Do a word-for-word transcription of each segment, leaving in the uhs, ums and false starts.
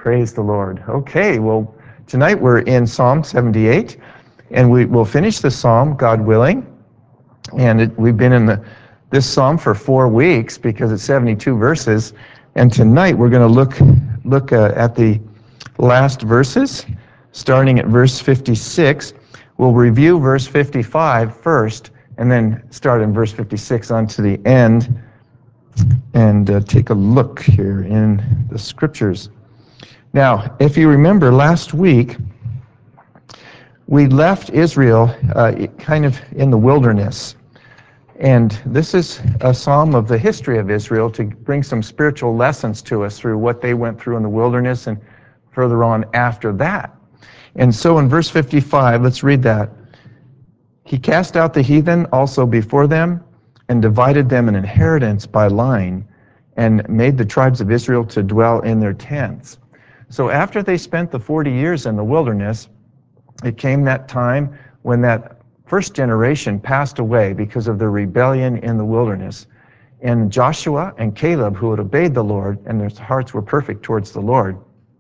Praise the Lord. Okay, well, tonight we're in Psalm seventy-eight, and we will finish the psalm, God willing. And it, we've been in the, this psalm for four weeks because it's seventy-two verses. And tonight we're going to look look uh, at the last verses, starting at verse fifty-six. We'll review verse fifty-five first, and then start in verse fifty-six on to the end, and uh, take a look here in the scriptures. Now, if you remember last week, we left Israel uh, kind of in the wilderness. And this is a psalm of the history of Israel to bring some spiritual lessons to us through what they went through in the wilderness and further on after that. And so in verse fifty-five, let's read that. He cast out the heathen also before them and divided them an inheritance by line and made the tribes of Israel to dwell in their tents. So after they spent the forty years in the wilderness, it came that time when that first generation passed away because of their rebellion in the wilderness. And Joshua and Caleb, who had obeyed the Lord, and their hearts were perfect towards the Lord,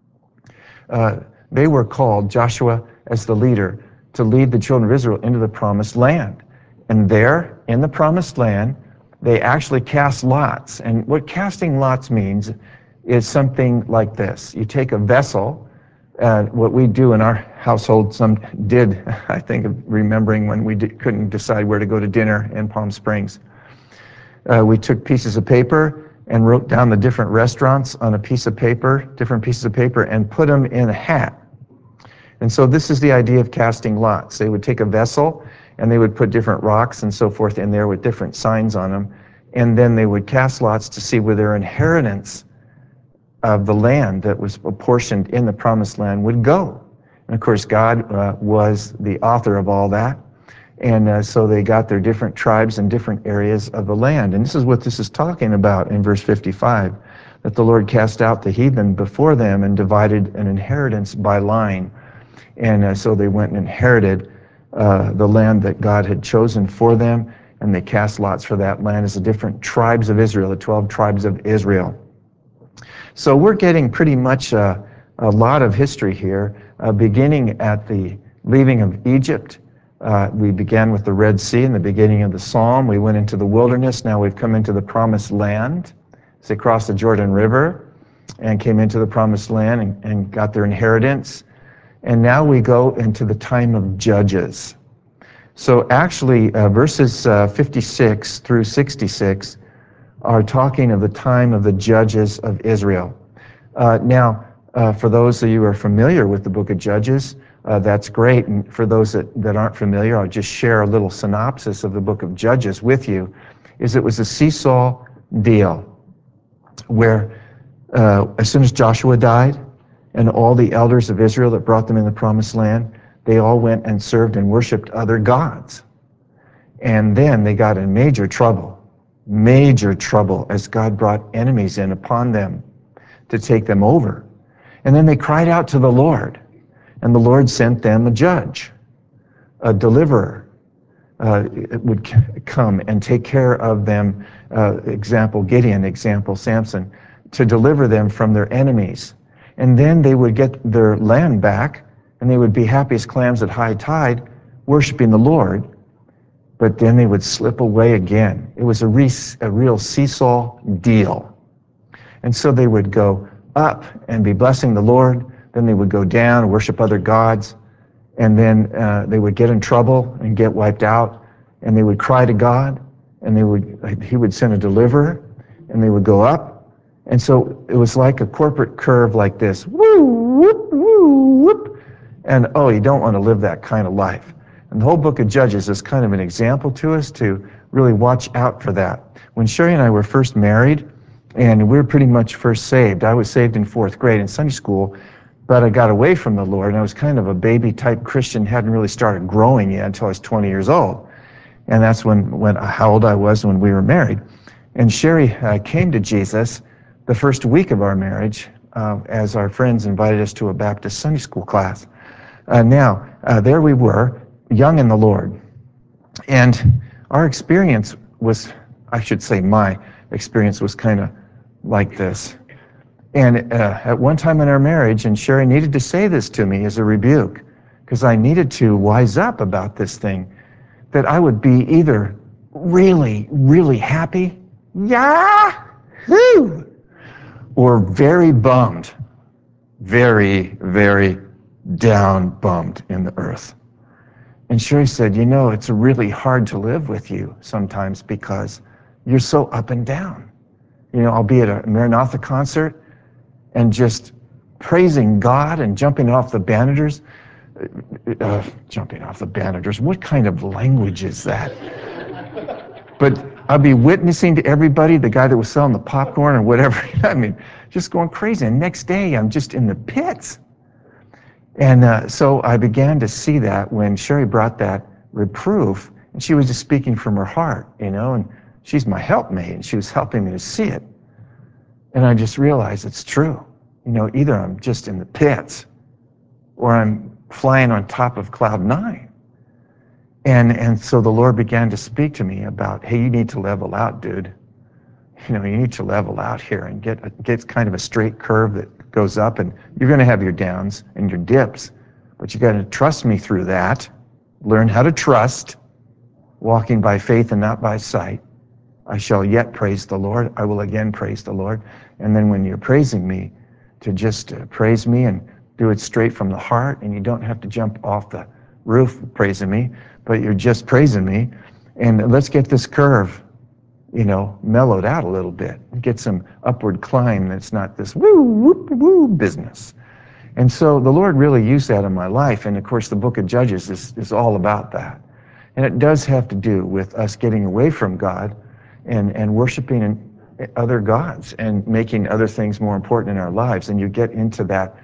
uh, they were called, Joshua as the leader, to lead the children of Israel into the promised land. And there, in the promised land, they actually cast lots. And what casting lots means is something like this. You take a vessel, uh, what we do in our household, some did, I think, of remembering when we did, couldn't decide where to go to dinner in Palm Springs. Uh, we took pieces of paper and wrote down the different restaurants on a piece of paper, different pieces of paper, and put them in a hat. And so this is the idea of casting lots. They would take a vessel and they would put different rocks and so forth in there with different signs on them, and then they would cast lots to see where their inheritance of the land that was apportioned in the promised land would go. And of course, God uh, was the author of all that. And uh, so they got their different tribes in different areas of the land. And this is what this is talking about in verse fifty-five, that the Lord cast out the heathen before them and divided an inheritance by line. And uh, so they went and inherited uh, the land that God had chosen for them, and they cast lots for that land as the different tribes of Israel, the twelve tribes of Israel. So we're getting pretty much uh, a lot of history here, uh, beginning at the leaving of Egypt. Uh, we began with the Red Sea in the beginning of the psalm. We went into the wilderness. Now we've come into the promised land. So they crossed the Jordan River and came into the promised land and, and got their inheritance. And now we go into the time of Judges. So actually, uh, verses uh, fifty-six through sixty-six are talking of the time of the judges of Israel. Uh, now, uh, for those of you who are familiar with the book of Judges, uh, that's great. And for those that, that aren't familiar, I'll just share a little synopsis of the book of Judges with you. Is it was a seesaw deal where uh, as soon as Joshua died and all the elders of Israel that brought them in the promised land, they all went and served and worshiped other gods. And then they got in major trouble. Major trouble as God brought enemies in upon them to take them over. And then they cried out to the Lord, and the Lord sent them a judge, a deliverer, uh, would c- come and take care of them, uh, example Gideon, example Samson, to deliver them from their enemies. And then they would get their land back, and they would be happy as clams at high tide, worshiping the Lord. But then they would slip away again. It was a, re- a real seesaw deal. And so they would go up and be blessing the Lord, then they would go down and worship other gods, and then uh, they would get in trouble and get wiped out, and they would cry to God, and they would he would send a deliverer, and they would go up. And so it was like a corporate curve like this. Woo, whoop, woo, whoop. And oh, you don't want to live that kind of life. And the whole book of Judges is kind of an example to us to really watch out for that. When Sherry and I were first married, and we were pretty much first saved, I was saved in fourth grade in Sunday school, but I got away from the Lord, and I was kind of a baby-type Christian, hadn't really started growing yet until I was twenty years old. And that's when, when how old I was when we were married. And Sherry uh, came to Jesus the first week of our marriage uh, as our friends invited us to a Baptist Sunday school class. Uh, now, uh, there we were, young in the Lord. And our experience was, I should say my experience was kind of like this. And uh, at one time in our marriage, and Sherry needed to say this to me as a rebuke, because I needed to wise up about this thing, that I would be either really, really happy, yahoo, or very bummed, very, very down bummed in the earth. And Sherry said, you know, it's really hard to live with you sometimes because you're so up and down. You know, I'll be at a Maranatha concert and just praising God and jumping off the banisters. Uh, jumping off the banisters, what kind of language is that? But I'll be witnessing to everybody, the guy that was selling the popcorn or whatever. I mean, just going crazy. And next day, I'm just in the pits. And uh, so I began to see that when Sherry brought that reproof, and she was just speaking from her heart, you know, and she's my helpmate, and she was helping me to see it. And I just realized it's true. You know, either I'm just in the pits, or I'm flying on top of cloud nine. And and so the Lord began to speak to me about, hey, you need to level out, dude. You know, you need to level out here and get a, get kind of a straight curve that goes up, and you're going to have your downs and your dips, but you got to trust me through that. Learn how to trust, walking by faith and not by sight. I shall yet praise the Lord. I will again praise the Lord. And then when you're praising me, to just uh, praise me and do it straight from the heart, and you don't have to jump off the roof praising me, but you're just praising me. And let's get this curve, you know, mellowed out a little bit. Get some upward climb that's not this woo, whoop, woo business. And so the Lord really used that in my life. And of course, the book of Judges is, is all about that. And it does have to do with us getting away from God and, and worshiping other gods and making other things more important in our lives. And you get into that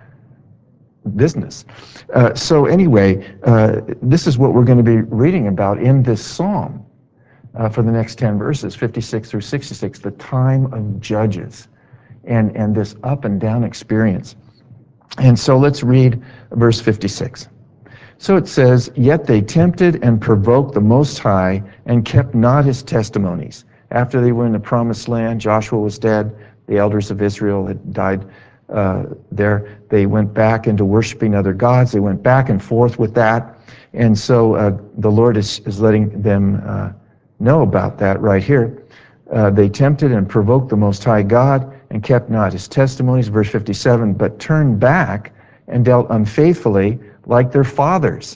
business. Uh, so anyway, uh, this is what we're going to be reading about in this psalm uh, for the next ten verses, fifty-six through sixty-six, the time of Judges and, and this up and down experience. And so let's read verse fifty-six. So it says, yet they tempted and provoked the Most High and kept not his testimonies. After they were in the promised land, Joshua was dead, the elders of Israel had died uh, there. They went back into worshiping other gods. They went back and forth with that. And so uh, the Lord is, is letting them uh, know about that right here. Uh, they tempted and provoked the Most High God and kept not his testimonies, verse fifty-seven, but turned back and dealt unfaithfully like their fathers.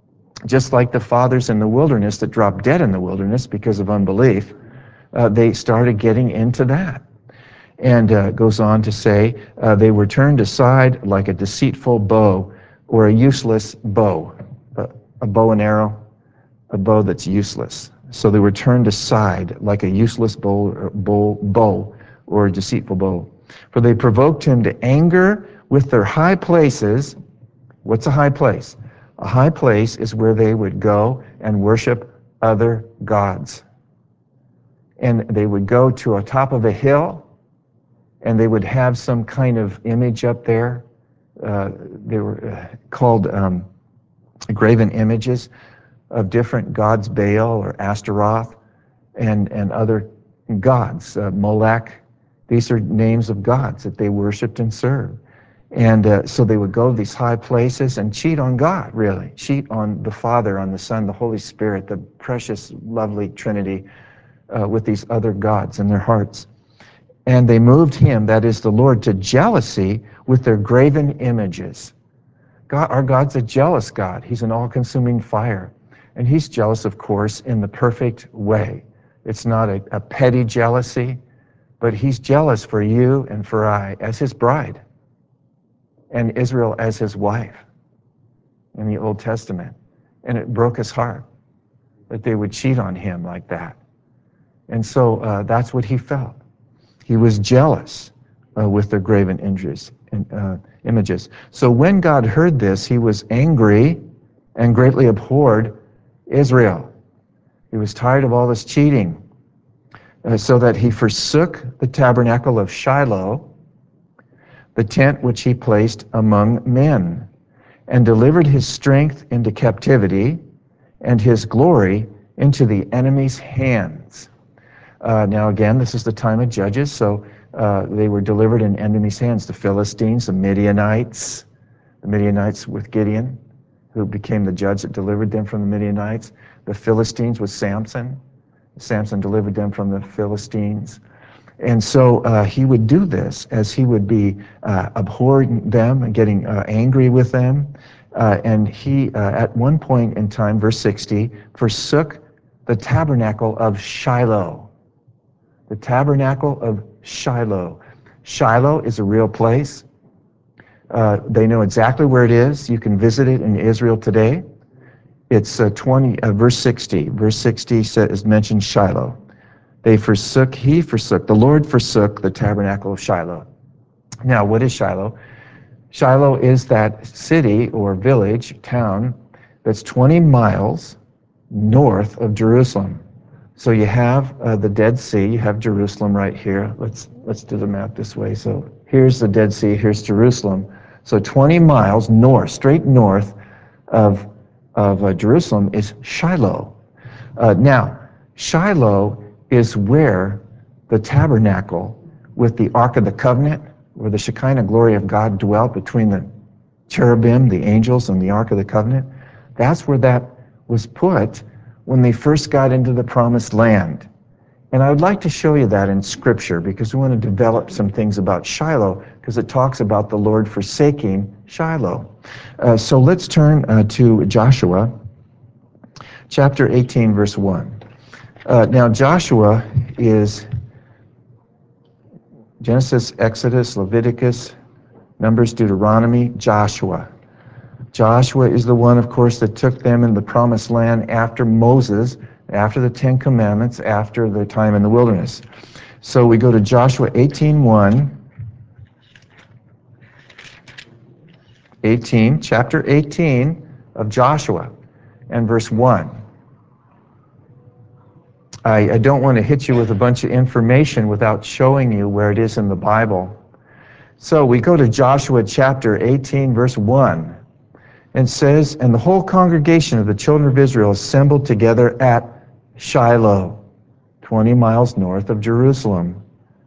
Just like the fathers in the wilderness that dropped dead in the wilderness because of unbelief, uh, they started getting into that. And uh, goes on to say, uh, they were turned aside like a deceitful bow or a useless bow, uh, a bow and arrow, a bow that's useless. So they were turned aside like a useless bow, or bow, bow or a deceitful bow. For they provoked him to anger with their high places. What's a high place? A high place is where they would go and worship other gods. And they would go to a top of a hill, and they would have some kind of image up there. Uh, they were uh, called um, graven images of different gods, Baal or Astaroth, and, and other gods, uh, Molech. These are names of gods that they worshipped and served. And uh, so they would go to these high places and cheat on God, really. Cheat on the Father, on the Son, the Holy Spirit, the precious, lovely Trinity, uh, with these other gods in their hearts. And they moved him, that is the Lord, to jealousy with their graven images. God, our God's a jealous God. He's an all-consuming fire. And he's jealous, of course, in the perfect way. It's not a, a petty jealousy, but he's jealous for you and for I as his bride, and Israel as his wife in the Old Testament. And it broke his heart that they would cheat on him like that. And so uh, that's what he felt. He was jealous uh, with their graven images, uh, images. So when God heard this, he was angry and greatly abhorred Israel. He was tired of all this cheating, uh, so that he forsook the tabernacle of Shiloh, the tent which he placed among men, and delivered his strength into captivity and his glory into the enemy's hands. Uh, now again, this is the time of Judges, so uh, they were delivered in enemy's hands. The Philistines, the Midianites, the Midianites with Gideon, who became the judge that delivered them from the Midianites. The Philistines with Samson. Samson delivered them from the Philistines. And so uh, he would do this as he would be uh, abhorring them and getting uh, angry with them. Uh, and he, uh, at one point in time, verse sixty, forsook the tabernacle of Shiloh. The tabernacle of Shiloh. Shiloh is a real place. Uh, they know exactly where it is. You can visit it in Israel today. It's uh, twenty, uh, verse sixty. Verse sixty says, mentions Shiloh. They forsook, he forsook, the Lord forsook the tabernacle of Shiloh. Now, what is Shiloh? Shiloh is that city or village, town, that's twenty miles north of Jerusalem. So you have uh, the Dead Sea, you have Jerusalem right here. Let's, let's do the map this way. So here's the Dead Sea, here's Jerusalem. So twenty miles north, straight north of, of uh, Jerusalem is Shiloh. Uh, now, Shiloh is where the tabernacle with the Ark of the Covenant, where the Shekinah glory of God dwelt between the cherubim, the angels, and the Ark of the Covenant. That's where that was put when they first got into the Promised Land. And I would like to show you that in Scripture because we want to develop some things about Shiloh because it talks about the Lord forsaking Shiloh. Uh, so let's turn uh, to Joshua chapter eighteen, verse one. Uh, now, Joshua is Genesis, Exodus, Leviticus, Numbers, Deuteronomy, Joshua. Joshua is the one, of course, that took them in the Promised Land after Moses, after the Ten Commandments, after the time in the wilderness. So we go to Joshua eighteen one. eighteen, chapter eighteen of Joshua, and verse one. I, I don't want to hit you with a bunch of information without showing you where it is in the Bible. So we go to Joshua chapter eighteen, verse one. And says, and the whole congregation of the children of Israel assembled together at Shiloh, twenty miles north of Jerusalem,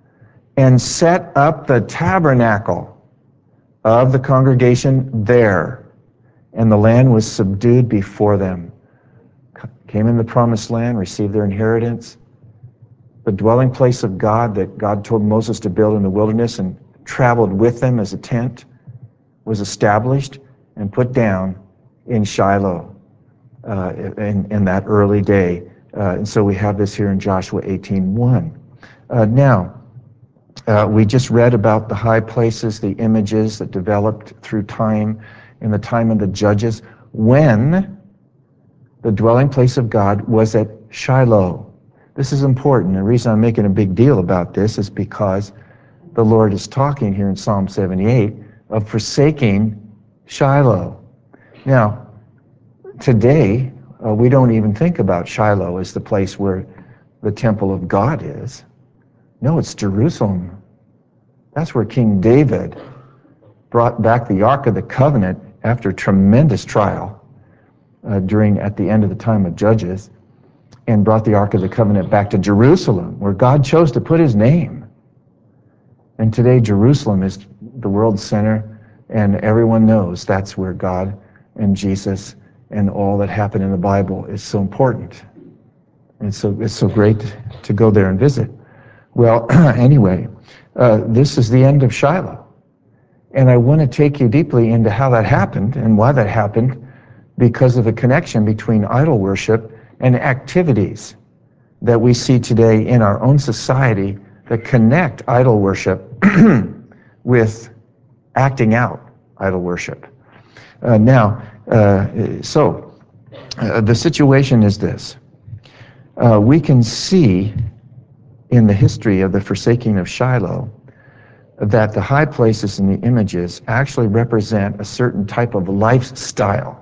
and set up the tabernacle of the congregation there. And the land was subdued before them. Came in the Promised Land, received their inheritance. The dwelling place of God that God told Moses to build in the wilderness and traveled with them as a tent was established and put down in Shiloh uh, in, in that early day. Uh, and so we have this here in Joshua eighteen one. Uh, now, uh, we just read about the high places, the images that developed through time in the time of the judges when the dwelling place of God was at Shiloh. This is important. The reason I'm making a big deal about this is because the Lord is talking here in Psalm seventy-eight of forsaking Shiloh. Now, today, uh, we don't even think about Shiloh as the place where the temple of God is. No, it's Jerusalem. That's where King David brought back the Ark of the Covenant after tremendous trial uh, during at the end of the time of Judges, and brought the Ark of the Covenant back to Jerusalem, where God chose to put his name. And today, Jerusalem is the world's center, and everyone knows that's where God and Jesus and all that happened in the Bible is so important. And so it's so great to go there and visit. Well, anyway, uh, this is the end of Shiloh. And I want to take you deeply into how that happened and why that happened, because of the connection between idol worship and activities that we see today in our own society that connect idol worship with acting out idol worship. Uh, now, uh, so uh, the situation is this. Uh, we can see in the history of the forsaking of Shiloh that the high places and the images actually represent a certain type of lifestyle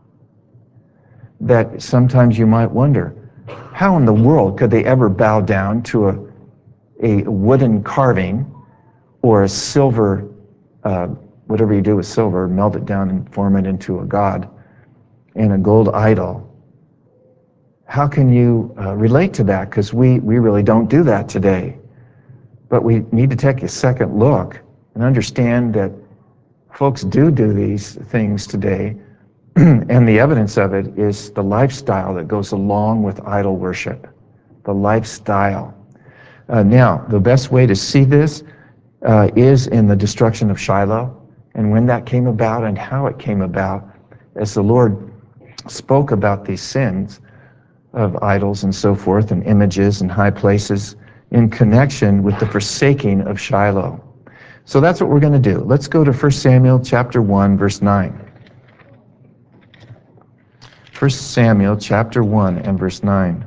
that sometimes you might wonder, how in the world could they ever bow down to a, a wooden carving or a silver, uh, whatever you do with silver, melt it down and form it into a god, and a gold idol? How can you uh, relate to that? Because we, we really don't do that today. But we need to take a second look and understand that folks do do these things today, and the evidence of it is the lifestyle that goes along with idol worship. The lifestyle. Uh, now, the best way to see this uh, is in the destruction of Shiloh, and when that came about and how it came about, as the Lord spoke about these sins of idols and so forth, and images and high places, in connection with the forsaking of Shiloh. So that's what we're going to do. Let's go to First Samuel chapter one, verse nine. First Samuel chapter one and verse nine.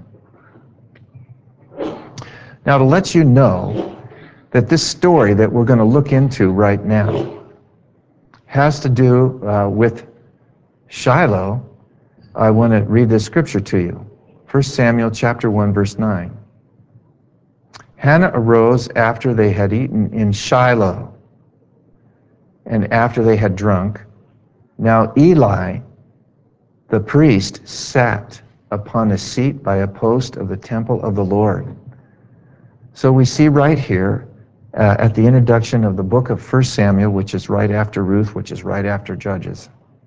Now, to let you know that this story that we're going to look into right now has to do uh, with Shiloh, I want to read this scripture to you. First Samuel chapter one, verse nine. Hannah arose after they had eaten in Shiloh, and after they had drunk. Now Eli, the priest, sat upon a seat by a post of the temple of the Lord. So we see right here, uh, at the introduction of the book of First Samuel, which is right after Ruth, which is right after Judges,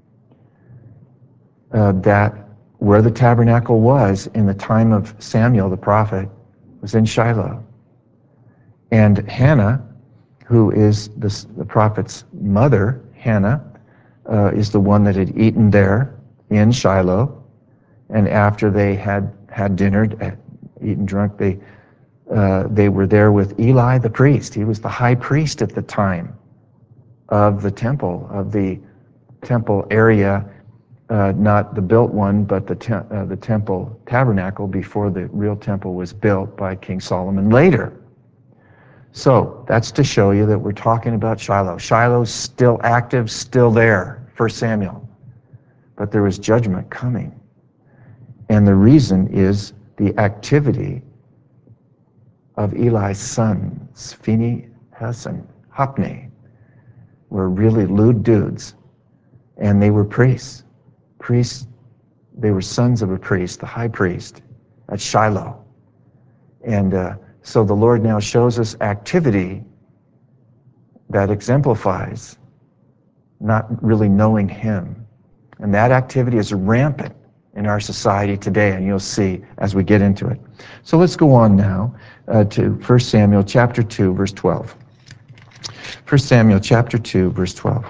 uh, that where the tabernacle was in the time of Samuel the prophet was in Shiloh. And Hannah, who is the, the prophet's mother, Hannah, uh, is the one that had eaten there in Shiloh. And after they had had dinner, eaten, drunk, they uh, they were there with Eli the priest. He was the high priest at the time of the temple, of the temple area, uh, not the built one, but the te- uh, the temple tabernacle before the real temple was built by King Solomon later. So that's to show you that we're talking about Shiloh. Shiloh's still active, still there, First Samuel. But there was judgment coming. And the reason is the activity of Eli's sons, Phinehas and Hophni, were really lewd dudes. And they were priests. Priests, they were sons of a priest, the high priest at Shiloh. And uh, so the Lord now shows us activity that exemplifies not really knowing Him. And that activity is rampant in our society today, and you'll see as we get into it. So let's go on now uh, to First Samuel chapter two, verse twelve. First Samuel chapter two, verse twelve.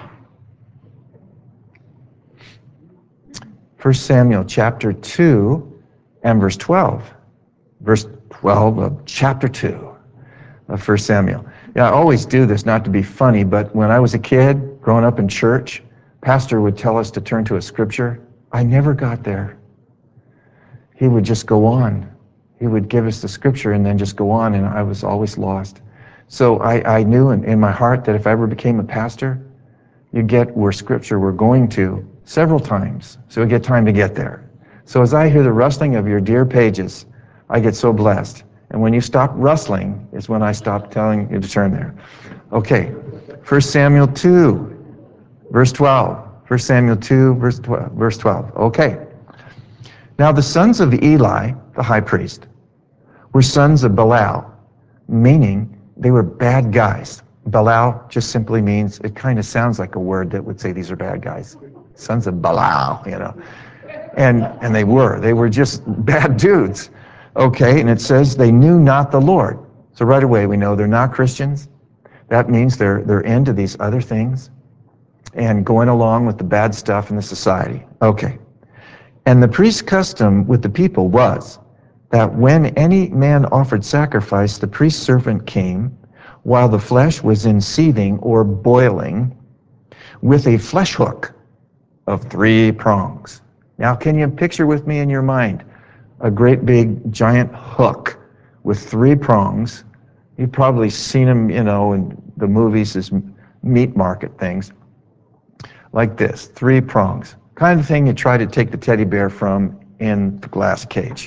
First Samuel chapter two and verse twelve. Verse twelve of chapter two of First Samuel. Yeah, I always do this not to be funny, but when I was a kid growing up in church, pastor would tell us to turn to a scripture. I never got there. He would just go on. He would give us the scripture and then just go on, and I was always lost. So I, I knew in, in my heart that if I ever became a pastor, you get where scripture we're going to several times, so we get time to get there. So as I hear the rustling of your dear pages, I get so blessed. And when you stop rustling is when I stop telling you to turn there. Okay, First Samuel two, verse twelve. First Samuel two, verse twelve. Verse twelve. Okay. Now the sons of Eli, the high priest, were sons of Belial, meaning they were bad guys. Belial just simply means, it kind of sounds like a word that would say these are bad guys. Sons of Belial, you know. And and they were. They were just bad dudes. Okay, and it says they knew not the Lord. So right away we know they're not Christians. That means they're they're into these other things and going along with the bad stuff in the society. Okay. And the priest's custom with the people was that when any man offered sacrifice, the priest's servant came while the flesh was in seething or boiling with a flesh hook of three prongs. Now, can you picture with me in your mind a great big giant hook with three prongs? You've probably seen them, you know, in the movies as meat market things. Like this, three prongs. Kind of thing you try to take the teddy bear from in the glass cage.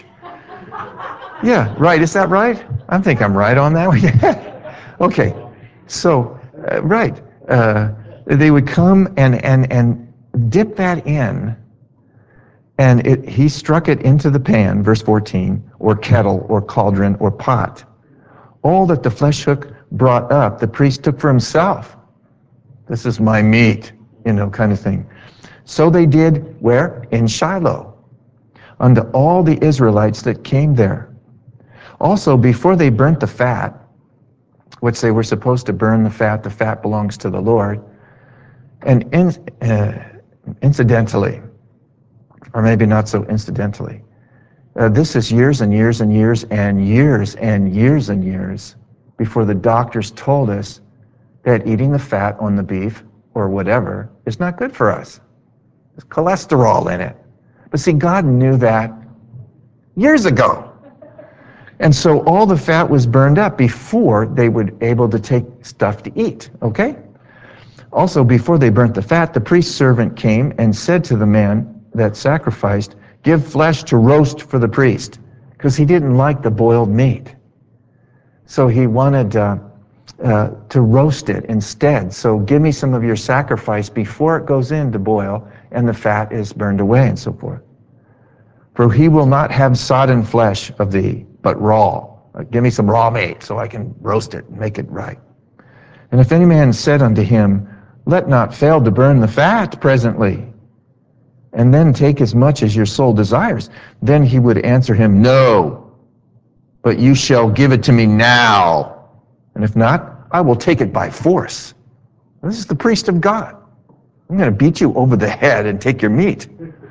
Yeah, right. Is that right? I think I'm right on that one. Okay. So, uh, right. Uh, they would come and, and, and dip that in, and it, he struck it into the pan, verse fourteen, or kettle, or cauldron, or pot. All that the flesh hook brought up, the priest took for himself. This is my meat, you know, kind of thing. So they did where? In Shiloh, unto all the Israelites that came there. Also, before they burnt the fat, which they were supposed to burn the fat, the fat belongs to the Lord, and in, uh, incidentally, or maybe not so incidentally, uh, this is years and years and years and years and years and years before the doctors told us that eating the fat on the beef or whatever is not good for us. There's cholesterol in it. But see, God knew that years ago. And so all the fat was burned up before they were able to take stuff to eat, okay? Also, before they burnt the fat, the priest's servant came and said to the man that sacrificed, give flesh to roast for the priest, because he didn't like the boiled meat. So he wanted uh, uh, to roast it instead. So give me some of your sacrifice before it goes in to boil and the fat is burned away and so forth. For he will not have sodden flesh of thee, but raw. Like, give me some raw meat so I can roast it and make it right. And if any man said unto him, let not fail to burn the fat presently, and then take as much as your soul desires, then he would answer him, no, but you shall give it to me now. And if not, I will take it by force. This is the priest of God. I'm going to beat you over the head and take your meat.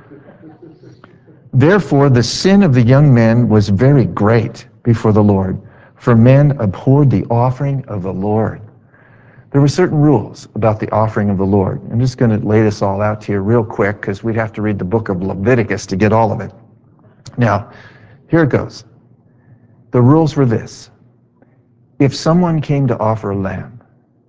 Therefore, the sin of the young men was very great before the Lord, for men abhorred the offering of the Lord. There were certain rules about the offering of the Lord. I'm just going to lay this all out to you real quick because we'd have to read the book of Leviticus to get all of it. Now, here it goes. The rules were this. If someone came to offer a lamb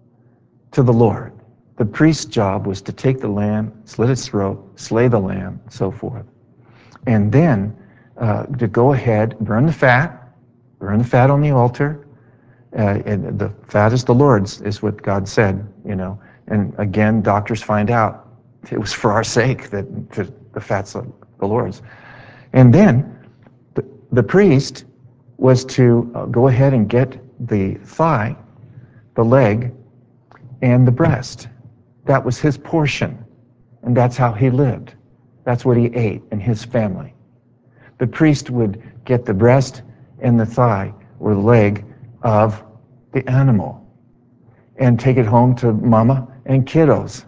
to the Lord, the priest's job was to take the lamb, slit its throat, slay the lamb, and so forth. And then uh, to go ahead, burn the fat, burn the fat on the altar. Uh, and the fat is the Lord's, is what God said, you know. And again, doctors find out it was for our sake that the fat's the Lord's. And then the, the priest was to uh, go ahead and get the thigh, the leg, and the breast. That was his portion, and that's how he lived. That's what he ate in his family. The priest would get the breast and the thigh or the leg of the animal and take it home to mama and kiddos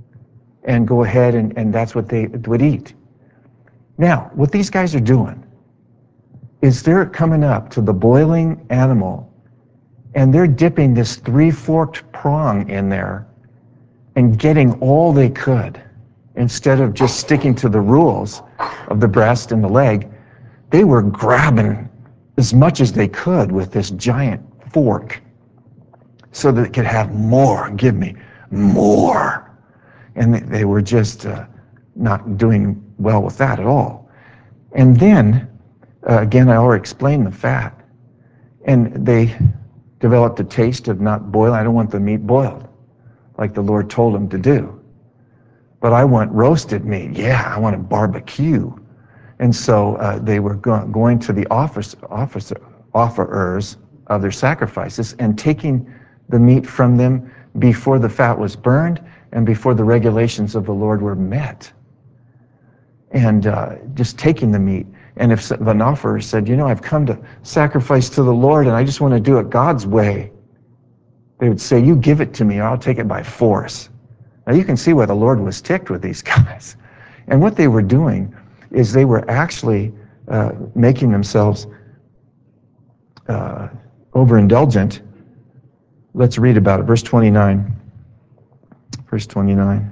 and go ahead and, and that's what they would eat. Now, what these guys are doing is they're coming up to the boiling animal and they're dipping this three-forked prong in there and getting all they could. Instead of just sticking to the rules of the breast and the leg, they were grabbing as much as they could with this giant fork so that they could have more. Give me more. And they were just uh, not doing well with that at all. And then, uh, again, I already explained the fat. And they developed a taste of not boiling. I don't want the meat boiled, like the Lord told them to do. But I want roasted meat. Yeah, I want a barbecue. And so uh, they were go- going to the office, officer, offerers of their sacrifices and taking the meat from them before the fat was burned and before the regulations of the Lord were met. And uh, just taking the meat. And if an offerer said, you know, I've come to sacrifice to the Lord and I just want to do it God's way, they would say, you give it to me or I'll take it by force. Now you can see why the Lord was ticked with these guys. And what they were doing is they were actually uh, making themselves uh, overindulgent. Let's read about it. Verse twenty-nine. Verse twenty-nine.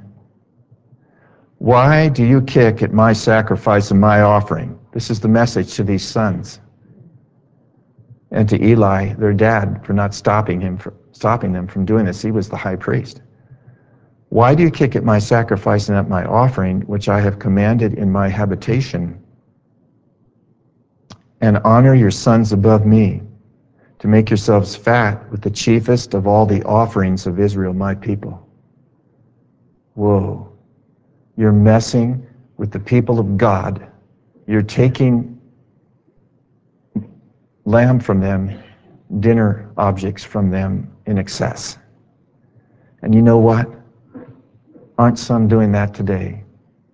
Why do you kick at my sacrifice and my offering? This is the message to these sons. And to Eli, their dad, for not stopping him, for stopping them from doing this. He was the high priest. Why do you kick at my sacrifice and at my offering, which I have commanded in my habitation? And honor your sons above me, to make yourselves fat with the chiefest of all the offerings of Israel, my people. Whoa. You're messing with the people of God. You're taking lamb from them, dinner objects from them, in excess. And you know what? Aren't some doing that today?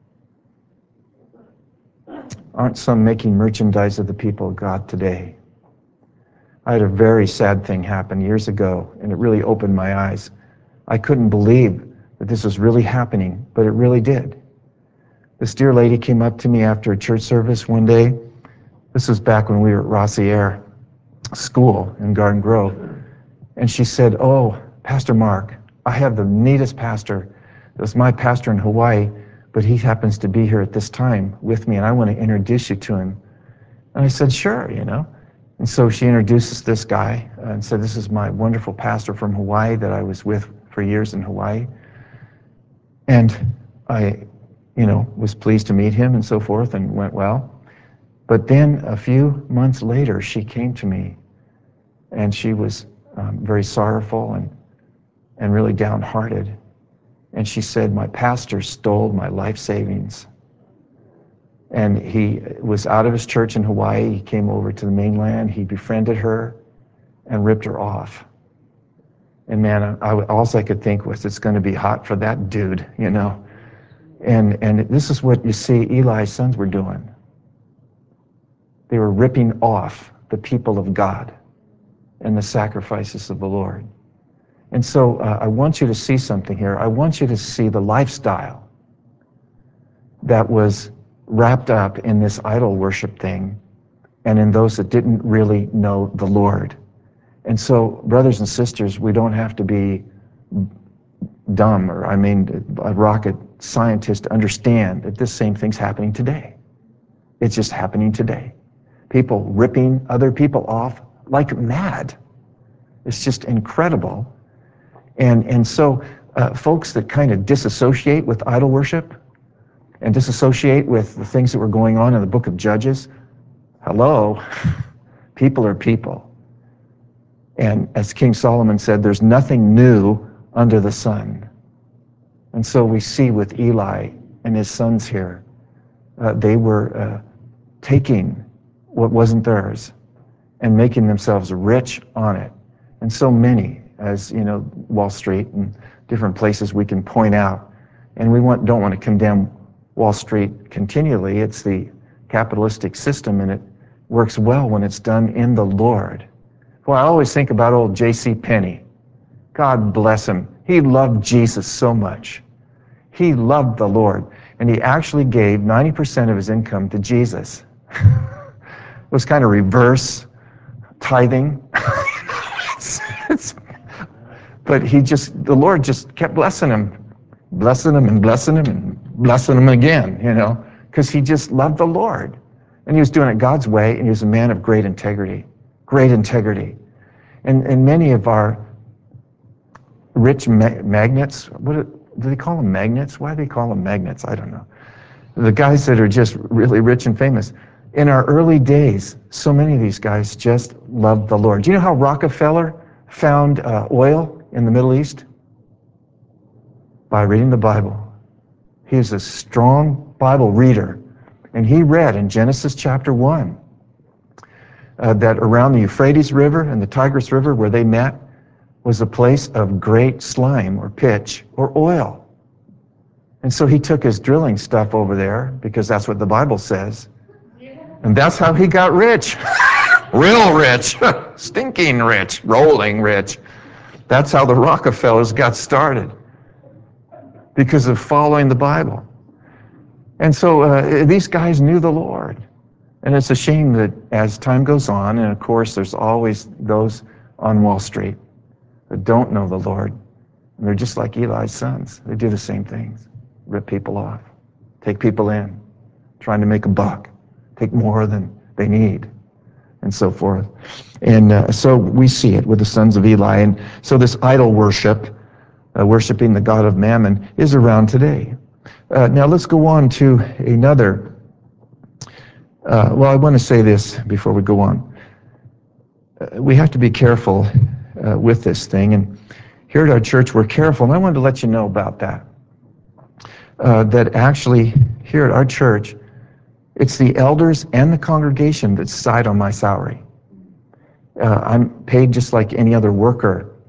Aren't some making merchandise of the people of God today? I had a very sad thing happen years ago, and it really opened my eyes. I couldn't believe that this was really happening, but it really did. This dear lady came up to me after a church service one day. This was back when we were at Rossier School in Garden Grove. And she said, "Oh, Pastor Mark, I have the neatest pastor. It was my pastor in Hawaii, but he happens to be here at this time with me, and I want to introduce you to him." And I said, "Sure, you know." And so she introduces this guy and said, "This is my wonderful pastor from Hawaii that I was with for years in Hawaii." And I, you know, was pleased to meet him and so forth, and went well. But then a few months later, she came to me, and she was um, very sorrowful and, and really downhearted. And she said, "My pastor stole my life savings." And he was out of his church in Hawaii. He came over to the mainland. He befriended her and ripped her off. And man, I, I, all I could think was, it's going to be hot for that dude, you know. And, and this is what you see Eli's sons were doing. They were ripping off the people of God and the sacrifices of the Lord. And so uh, I want you to see something here. I want you to see the lifestyle that was wrapped up in this idol worship thing and in those that didn't really know the Lord. And so, brothers and sisters, we don't have to be dumb, or I mean a rocket scientist, to understand that this same thing's happening today. It's just happening today. People ripping other people off like mad. It's just incredible. And, and so uh, folks that kind of disassociate with idol worship and disassociate with the things that were going on in the book of Judges, hello, people are people. And as King Solomon said, there's nothing new under the sun. And so we see with Eli and his sons here, uh, they were uh, taking what wasn't theirs and making themselves rich on it. And so many, as you know, Wall Street and different places we can point out. And we want, don't want to condemn Wall Street continually. It's the capitalistic system, and it works well when it's done in the Lord. Well, I always think about old J C Penney. God bless him. He loved Jesus so much. He loved the Lord, and he actually gave ninety percent of his income to Jesus. It was kind of reverse tithing. it's, it's, but he just, the Lord just kept blessing him, blessing him and blessing him and blessing him again, you know, because he just loved the Lord. And he was doing it God's way, and he was a man of great integrity, great integrity. And, and many of our rich ma- magnets, what do, do they call them magnets? Why do they call them magnets? I don't know. The guys that are just really rich and famous. In our early days, so many of these guys just loved the Lord. Do you know how Rockefeller found uh, oil in the Middle East? By reading the Bible. He was a strong Bible reader. And he read in Genesis chapter one uh, that around the Euphrates River and the Tigris River where they met was a place of great slime or pitch or oil. And so he took his drilling stuff over there, because that's what the Bible says. And that's how he got rich. Real rich. Stinking rich. Rolling rich. That's how the Rockefellers got started, because of following the Bible. And so uh, these guys knew the Lord. And it's a shame that as time goes on, and of course there's always those on Wall Street that don't know the Lord, and they're just like Eli's sons. They do the same things. Rip people off. Take people in. Trying to make a buck. Take more than they need, and so forth. And uh, so we see it with the sons of Eli. And so this idol worship, uh, worshiping the god of Mammon, is around today. Uh, now let's go on to another. Uh, well, I want to say this before we go on. Uh, we have to be careful uh, with this thing. And here at our church, we're careful. And I wanted to let you know about that. Uh, that actually, here at our church, it's the elders and the congregation that decide on my salary. Uh, I'm paid just like any other worker.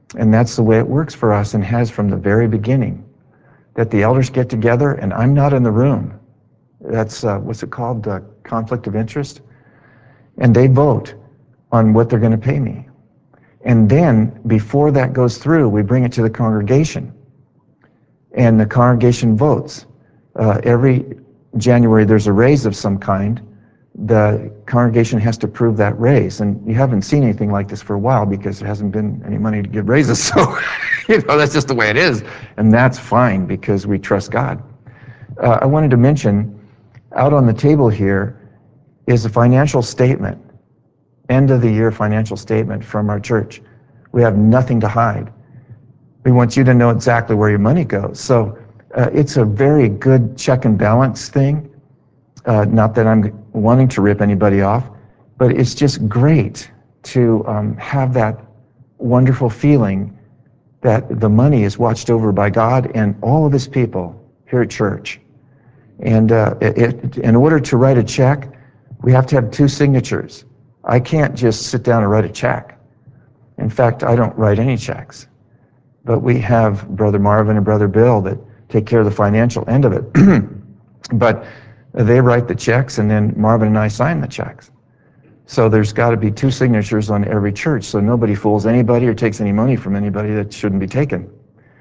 And that's the way it works for us and has from the very beginning, that the elders get together and I'm not in the room. That's, uh, what's it called, uh, conflict of interest? And they vote on what they're going to pay me. And then, before that goes through, we bring it to the congregation. And the congregation votes. Uh, every January there's a raise of some kind. The congregation has to approve that raise. And you haven't seen anything like this for a while because there hasn't been any money to give raises. So, you know, that's just the way it is. And that's fine because we trust God. Uh, I wanted to mention, out on the table here is a financial statement, end of the year financial statement from our church. We have nothing to hide. We want you to know exactly where your money goes. So uh, it's a very good check and balance thing. Uh, not that I'm wanting to rip anybody off, but it's just great to um, have that wonderful feeling that the money is watched over by God and all of his people here at church. And uh, it, it, in order to write a check, we have to have two signatures. I can't just sit down and write a check. In fact, I don't write any checks. But we have Brother Marvin and Brother Bill that take care of the financial end of it. But they write the checks, and then Marvin and I sign the checks. So there's got to be two signatures on every church, so nobody fools anybody or takes any money from anybody that shouldn't be taken.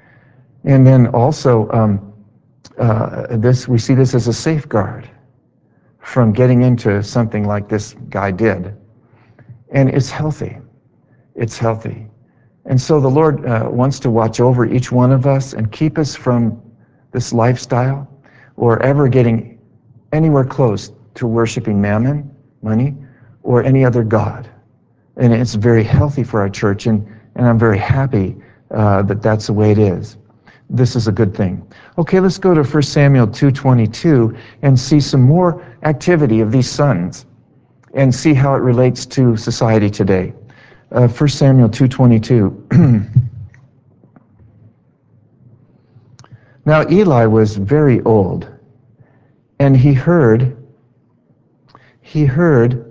And then also, um, uh, this we see this as a safeguard from getting into something like this guy did. And it's healthy. It's healthy. And so the Lord uh, wants to watch over each one of us and keep us from this lifestyle or ever getting anywhere close to worshiping mammon, money, or any other god. And it's very healthy for our church, and, and I'm very happy uh, that that's the way it is. This is a good thing. Okay, let's go to First Samuel two twenty-two and see some more activity of these sons and see how it relates to society today. Uh, First Samuel two twenty-two. Now Eli was very old, and he heard, he heard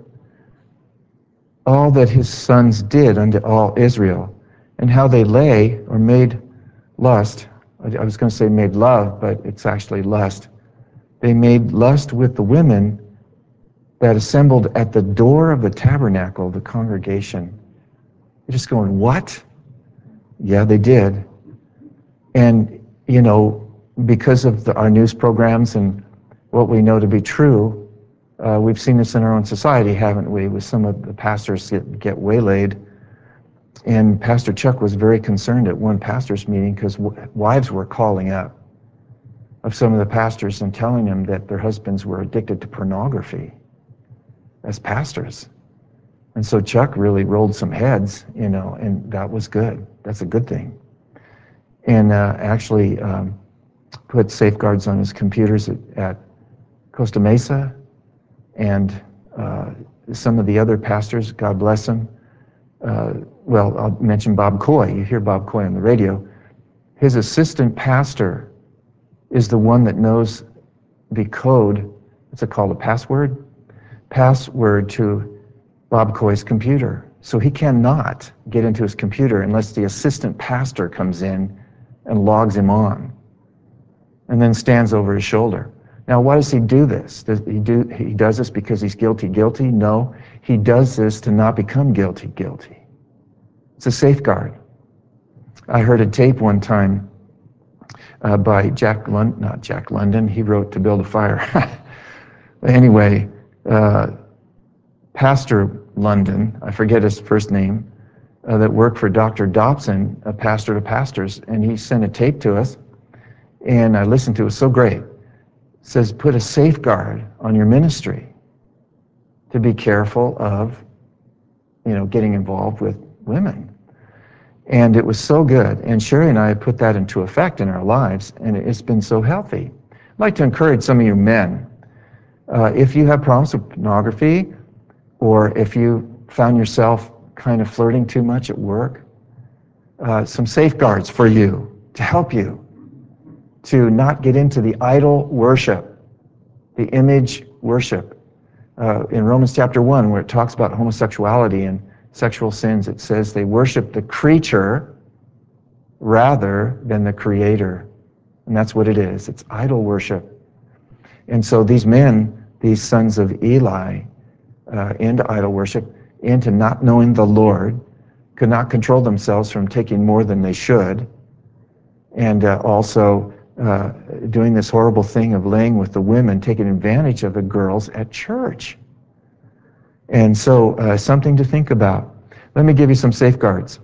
all that his sons did unto all Israel, and how they lay or made lust. I was going to say made love, but it's actually lust. They made lust with the women that assembled at the door of the tabernacle, the congregation. You're just going, what? Yeah, they did. And, you know, because of the, our news programs and what we know to be true, uh, we've seen this in our own society, haven't we, with some of the pastors get, get waylaid. And Pastor Chuck was very concerned at one pastor's meeting because w- wives were calling up of some of the pastors and telling them that their husbands were addicted to pornography as pastors. And so Chuck really rolled some heads, you know, and that was good. That's a good thing. And uh, actually um, put safeguards on his computers at, at Costa Mesa, and uh, some of the other pastors, God bless them. Uh, well, I'll mention Bob Coy. You hear Bob Coy on the radio. His assistant pastor is the one that knows the code, what's it called, a password? Password to Bob Coy's computer. So he cannot get into his computer unless the assistant pastor comes in and logs him on and then stands over his shoulder. Now, why does he do this? Does he, do, he does this because he's guilty, guilty? No, he does this to not become guilty, guilty. It's a safeguard. I heard a tape one time uh, by Jack London, not Jack London, he wrote To Build a Fire. Anyway, uh, Pastor London, I forget his first name, uh, that worked for Doctor Dobson, a pastor to pastors, and he sent a tape to us, and I listened to it. It was so great. It says, put a safeguard on your ministry to be careful of, you know, getting involved with women. And it was so good. And Sherry and I put that into effect in our lives, and it's been so healthy. I'd like to encourage some of you men, uh, if you have problems with pornography, or if you found yourself kind of flirting too much at work, uh, some safeguards for you to help you to not get into the idol worship, the image worship. Uh, in Romans chapter one, where it talks about homosexuality and sexual sins, it says they worship the creature rather than the Creator. And that's what it is. It's idol worship. And so these men, these sons of Eli, uh, into idol worship, into not knowing the Lord, could not control themselves from taking more than they should, and uh, also uh, doing this horrible thing of laying with the women, taking advantage of the girls at church. And so uh, something to think about. Let me give you some safeguards.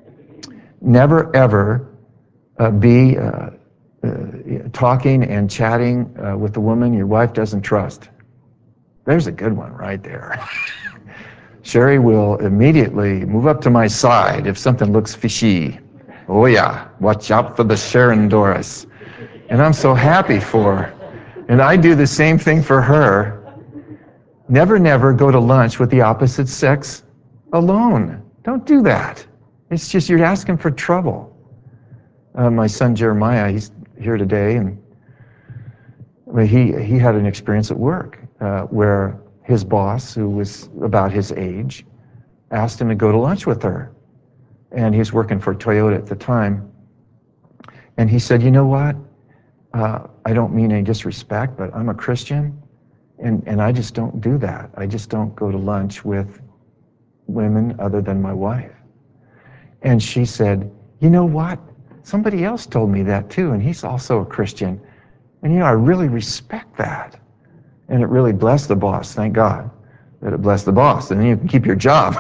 Never, ever uh, be uh, uh, talking and chatting uh, with the woman your wife doesn't trust. There's a good one right there. Sherry will immediately move up to my side if something looks fishy. Oh yeah, watch out for the Sharon Doris. And I'm so happy for her. And I do the same thing for her. Never, never go to lunch with the opposite sex alone. Don't do that. It's just, you're asking for trouble. Uh, my son Jeremiah, he's here today, and he, he had an experience at work uh, where his boss, who was about his age, asked him to go to lunch with her. And he was working for Toyota at the time. And he said, you know what? Uh, I don't mean any disrespect, but I'm a Christian, and, and I just don't do that. I just don't go to lunch with women other than my wife. And she said, you know what? Somebody else told me that too, and he's also a Christian. And you know, I really respect that. And it really blessed the boss, thank God that it blessed the boss, and then you can keep your job.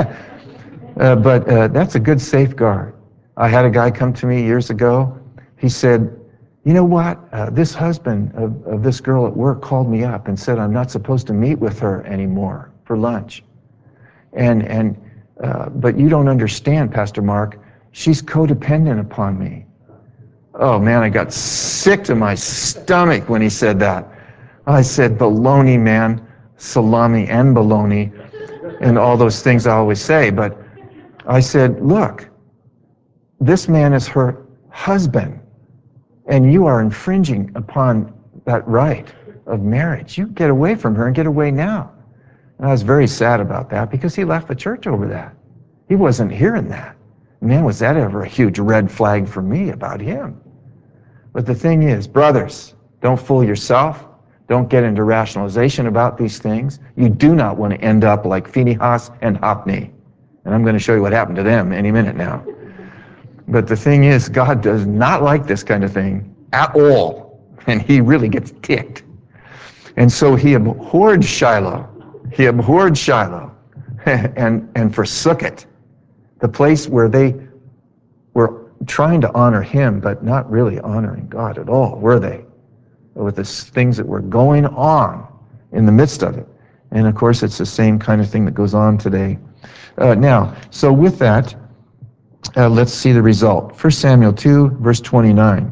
uh, but uh, that's a good safeguard. I had a guy come to me years ago. He said, you know what, uh, this husband of, of this girl at work called me up and said I'm not supposed to meet with her anymore for lunch. And, and uh, but you don't understand, Pastor Mark, she's codependent upon me. Oh man, I got sick to my stomach when he said that. I said, baloney, man, salami and baloney, and all those things I always say. But I said, look, this man is her husband, and you are infringing upon that right of marriage. You get away from her and get away now. And I was very sad about that because he left the church over that. He wasn't hearing that. Man, was that ever a huge red flag for me about him. But the thing is, brothers, don't fool yourself. Don't get into rationalization about these things. You do not want to end up like Phinehas and Hophni. And I'm going to show you what happened to them any minute now. But the thing is, God does not like this kind of thing at all. And he really gets ticked. And so he abhorred Shiloh. He abhorred Shiloh and, and forsook it. The place where they were trying to honor him, but not really honoring God at all, were they? With the things that were going on in the midst of it. And of course, it's the same kind of thing that goes on today. Uh, now, so with that, uh, let's see the result. First Samuel two, verse twenty-nine.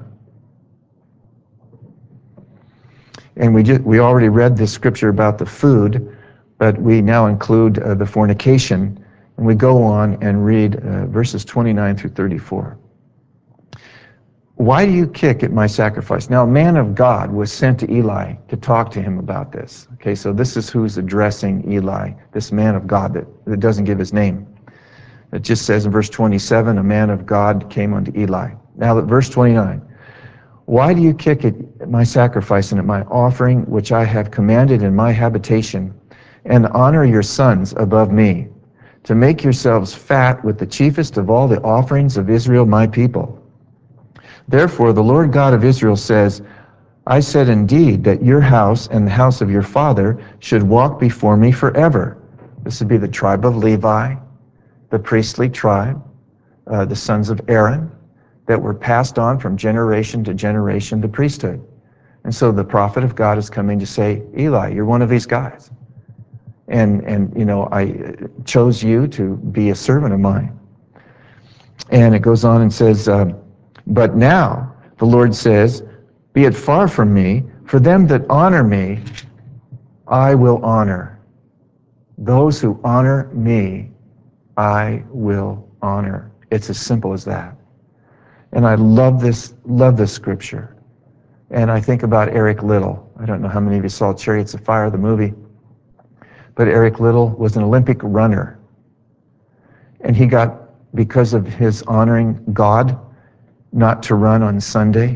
And we, just, we already read this scripture about the food, but we now include uh, the fornication. And we go on and read uh, verses twenty-nine through thirty-four. Why do you kick at my sacrifice? Now, a man of God was sent to Eli to talk to him about this. Okay, so this is who's addressing Eli, this man of God that, that doesn't give his name. It just says in verse twenty-seven, a man of God came unto Eli. Now, verse twenty-nine. Why do you kick at my sacrifice and at my offering, which I have commanded in my habitation, and honor your sons above me, to make yourselves fat with the chiefest of all the offerings of Israel, my people? Therefore, the Lord God of Israel says, I said indeed that your house and the house of your father should walk before me forever. This would be the tribe of Levi, the priestly tribe, uh, the sons of Aaron, that were passed on from generation to generation the priesthood. And so the prophet of God is coming to say, Eli, you're one of these guys. And, and you know, I chose you to be a servant of mine. And it goes on and says, um, but now the Lord says, be it far from me, for them that honor me, I will honor. Those who honor me, I will honor. It's as simple as that. And I love this, love this scripture. And I think about Eric Liddell. I don't know how many of you saw Chariots of Fire, the movie. But Eric Liddell was an Olympic runner. And he got, because of his honoring God, not to run on Sunday.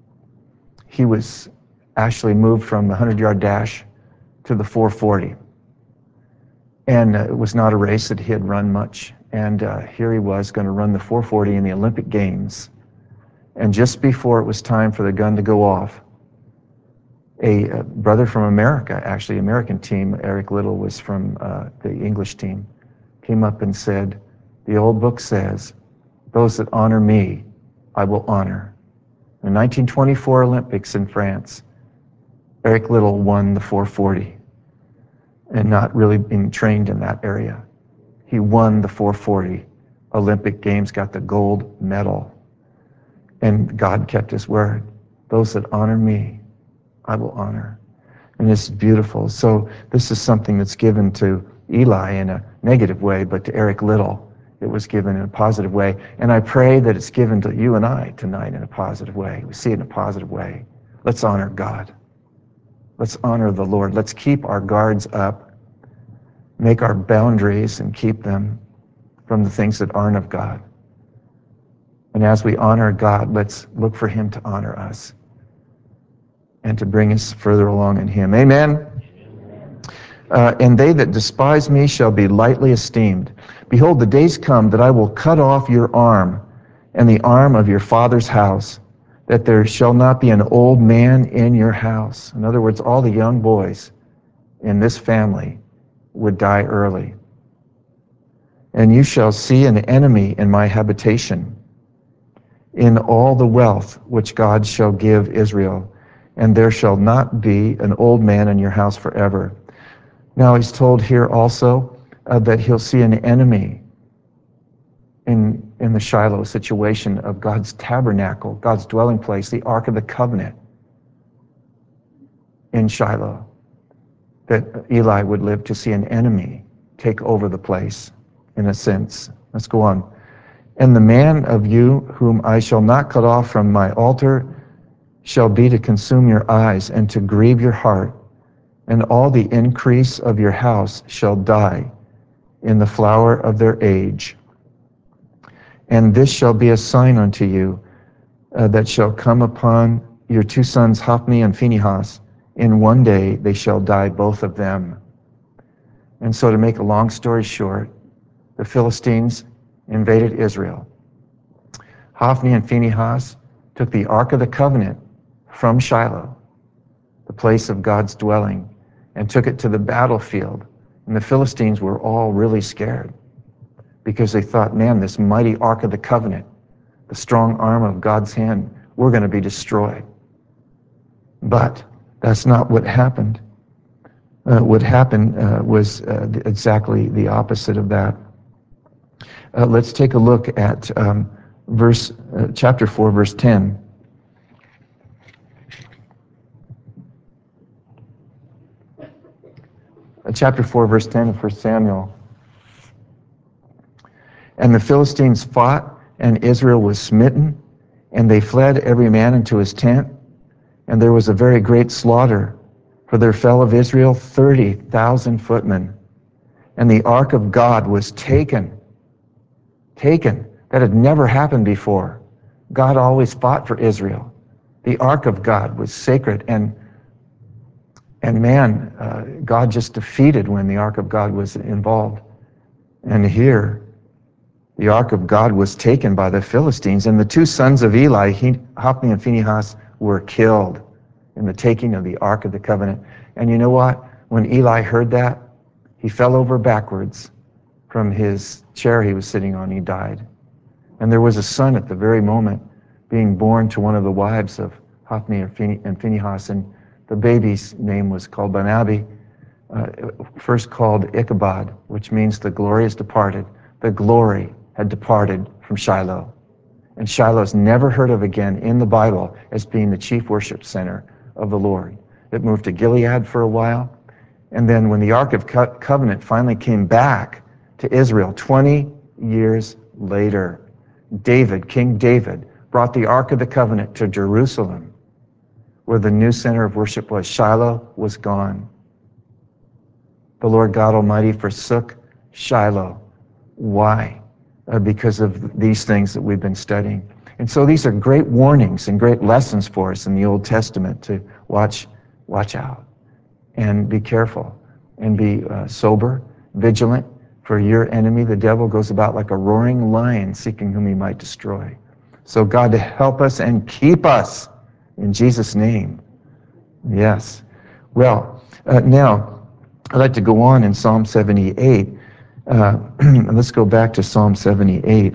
He was actually moved from the hundred-yard dash to the four forty. And uh, it was not a race that he had run much. And uh, here he was going to run the four forty in the Olympic Games. And just before it was time for the gun to go off, a, a brother from America, actually American team, Eric Little was from uh, the English team, came up and said, the old book says, those that honor me, I will honor. In the nineteen twenty-four Olympics in France, Eric Little won the four forty, and not really being trained in that area. He won the four forty Olympic Games, got the gold medal, and God kept his word. Those that honor me, I will honor. And it's beautiful. So this is something that's given to Eli in a negative way, but to Eric Little, it was given in a positive way. And I pray that it's given to you and I tonight in a positive way. We see it in a positive way. Let's honor God. Let's honor the Lord. Let's keep our guards up, make our boundaries and keep them from the things that aren't of God. And as we honor God, let's look for him to honor us and to bring us further along in him. Amen? Uh, and they that despise me shall be lightly esteemed. Behold, the days come that I will cut off your arm and the arm of your father's house, that there shall not be an old man in your house. In other words, all the young boys in this family would die early. And you shall see an enemy in my habitation, in all the wealth which God shall give Israel, and there shall not be an old man in your house forever. Now he's told here also uh, that he'll see an enemy in, in the Shiloh situation of God's tabernacle, God's dwelling place, the Ark of the Covenant in Shiloh, that Eli would live to see an enemy take over the place, in a sense. Let's go on. And the man of you whom I shall not cut off from my altar shall be to consume your eyes and to grieve your heart, and all the increase of your house shall die in the flower of their age. And this shall be a sign unto you uh, that shall come upon your two sons, Hophni and Phinehas. In one day they shall die, both of them. And so to make a long story short, the Philistines invaded Israel. Hophni and Phinehas took the Ark of the Covenant from Shiloh, the place of God's dwelling, and took it to the battlefield. And the Philistines were all really scared because they thought, man, this mighty Ark of the Covenant, the strong arm of God's hand, we're going to be destroyed. But that's not what happened. Uh, what happened uh, was uh, exactly the opposite of that. Uh, let's take a look at um, verse, uh, chapter four, verse ten. Uh, chapter four, verse ten of First Samuel. And the Philistines fought, and Israel was smitten, and they fled every man into his tent, and there was a very great slaughter, for there fell of Israel thirty thousand footmen. And the ark of God was taken. Taken. That had never happened before. God always fought for Israel. The ark of God was sacred, and and man, uh, God just defeated when the ark of God was involved. And here, the ark of God was taken by the Philistines, and the two sons of Eli, Hophni and Phinehas, were killed in the taking of the Ark of the Covenant. And you know what? When Eli heard that, he fell over backwards from his chair he was sitting on. He died. And there was a son at the very moment being born to one of the wives of Hophni and Phinehas, and the baby's name was called Banabi, uh, first called Ichabod, which means the glory is departed. The glory had departed from Shiloh. And Shiloh is never heard of again in the Bible as being the chief worship center of the Lord. It moved to Gilead for a while. And then when the Ark of Co- Covenant finally came back to Israel twenty years later, David, King David, brought the Ark of the Covenant to Jerusalem, where the new center of worship was. Shiloh was gone. The Lord God Almighty forsook Shiloh. Why? uh, because of these things that we've been studying. And so these are great warnings and great lessons for us in the Old Testament to watch, watch out and be careful and be uh, sober, vigilant, for your enemy, the devil, goes about like a roaring lion seeking whom he might destroy. So God, to help us and keep us in Jesus' name. Yes. Well, uh, now, I'd like to go on in Psalm seventy-eight. Uh, let's go back to Psalm seventy-eight.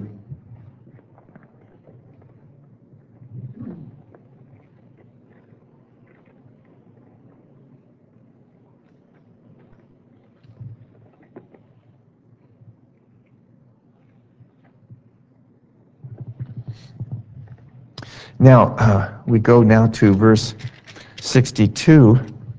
Now, uh, we go now to verse sixty-two,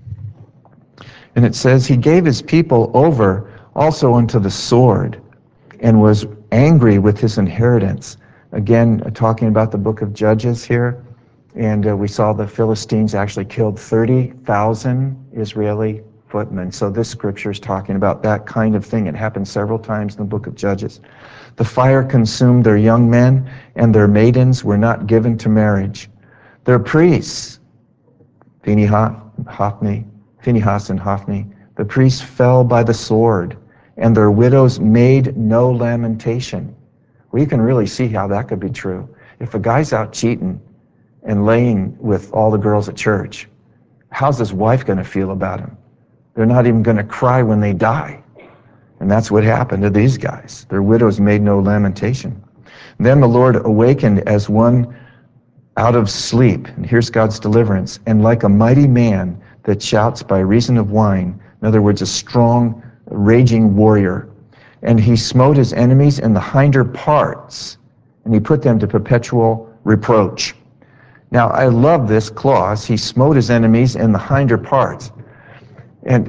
and it says, He gave his people over also unto the sword, and was angry with his inheritance. Again, uh, talking about the book of Judges here, and uh, we saw the Philistines actually killed thirty thousand Israeli footmen. So this scripture is talking about that kind of thing. It happened several times in the book of Judges. The fire consumed their young men, and their maidens were not given to marriage. Their priests, Phinehas, Hophni, Phinehas and Hophni, the priests fell by the sword, and their widows made no lamentation. Well, you can really see how that could be true. If a guy's out cheating and laying with all the girls at church, how's his wife going to feel about him? They're not even going to cry when they die. And that's what happened to these guys. Their widows made no lamentation. Then the Lord awakened as one out of sleep, and here's God's deliverance, and like a mighty man that shouts by reason of wine, in other words, a strong, raging warrior, and he smote his enemies in the hinder parts, and he put them to perpetual reproach. Now, I love this clause, he smote his enemies in the hinder parts. And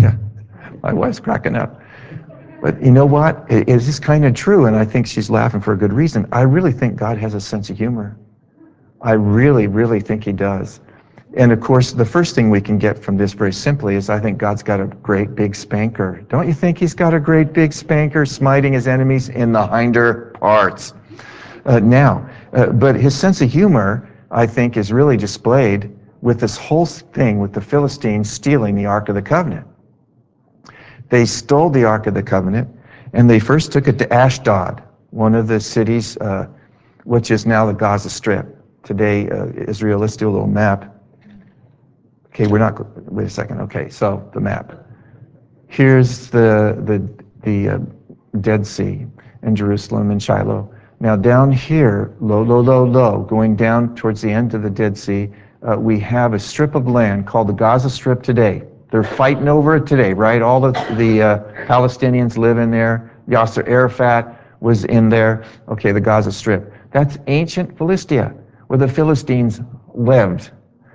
my wife's cracking up. But you know what? It is kind of true, and I think she's laughing for a good reason. I really think God has a sense of humor. I really, really think he does. And of course, the first thing we can get from this very simply is I think God's got a great big spanker. Don't you think he's got a great big spanker, smiting his enemies in the hinder parts? Uh, now, uh, but his sense of humor, I think, is really displayed with this whole thing with the Philistines stealing the Ark of the Covenant. They stole the Ark of the Covenant, and they first took it to Ashdod, one of the cities uh, which is now the Gaza Strip. Today, uh, Israel, let's do a little map. Okay, we're not, wait a second, okay, so the map. Here's the, the, the uh, Dead Sea and Jerusalem and Shiloh. Now down here, low, low, low, low, going down towards the end of the Dead Sea, uh, we have a strip of land called the Gaza Strip today. They're fighting over it today, right? All the, the uh, Palestinians live in there. Yasser Arafat was in there. Okay, the Gaza Strip. That's ancient Philistia, where the Philistines lived.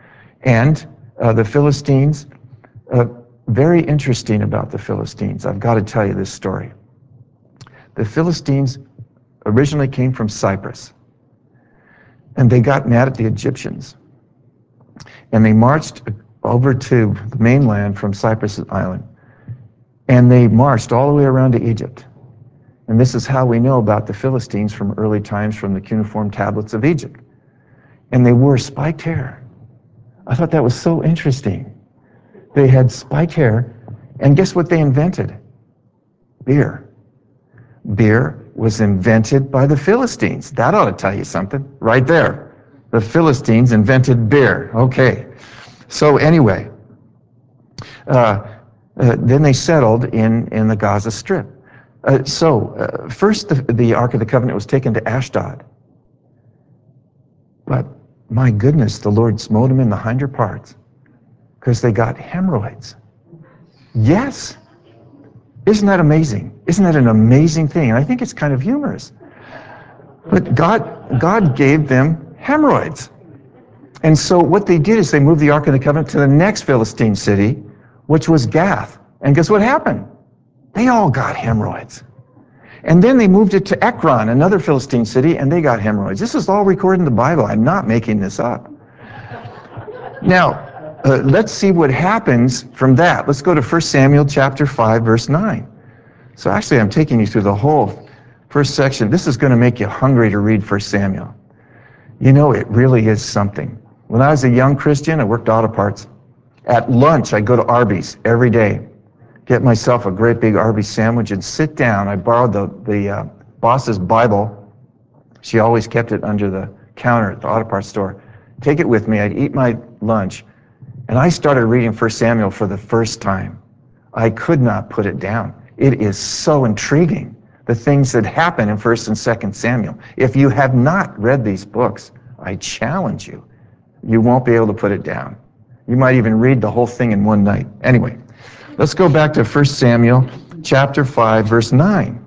And uh, the Philistines, uh, very interesting about the Philistines. I've got to tell you this story. The Philistines originally came from Cyprus, and they got mad at the Egyptians. And they marched over to the mainland from Cyprus Island, and they marched all the way around to Egypt. And this is how we know about the Philistines from early times, from the cuneiform tablets of Egypt. And they wore spiked hair. I thought that was so interesting. They had spiked hair, and guess what they invented? Beer. Beer was invented by the Philistines. That ought to tell you something, right there. The Philistines invented beer. Okay. So anyway, uh, uh, then they settled in, in the Gaza Strip. Uh, so uh, first the, the Ark of the Covenant was taken to Ashdod. But my goodness, the Lord smote them in the hinder parts because they got hemorrhoids. Yes. Isn't that amazing? Isn't that an amazing thing? And I think it's kind of humorous. But God, God gave them hemorrhoids. And so what they did is they moved the Ark of the Covenant to the next Philistine city, which was Gath. And guess what happened? They all got hemorrhoids. And then they moved it to Ekron, another Philistine city, and they got hemorrhoids. This is all recorded in the Bible. I'm not making this up. Now, uh, let's see what happens from that. Let's go to First Samuel chapter five, verse nine. So actually, I'm taking you through the whole First section, this is going to make you hungry to read First Samuel. You know, it really is something. When I was a young Christian, I worked auto parts. At lunch, I'd go to Arby's every day, get myself a great big Arby's sandwich and sit down. I borrowed the, the uh, boss's Bible. She always kept it under the counter at the auto parts store. Take it with me. I'd eat my lunch, and I started reading First Samuel for the first time. I could not put it down. It is so intriguing, the things that happen in First and Second Samuel. If you have not read these books, I challenge you. You won't be able to put it down. You might even read the whole thing in one night. Anyway, let's go back to First Samuel chapter five, verse nine.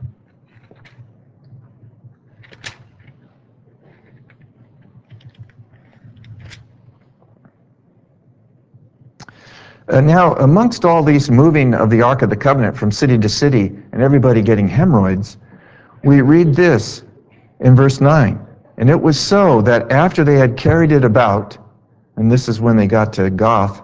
Uh, now, amongst all these moving of the Ark of the Covenant from city to city and everybody getting hemorrhoids, we read this in verse nine. And it was so that after they had carried it about, and this is when they got to Goth,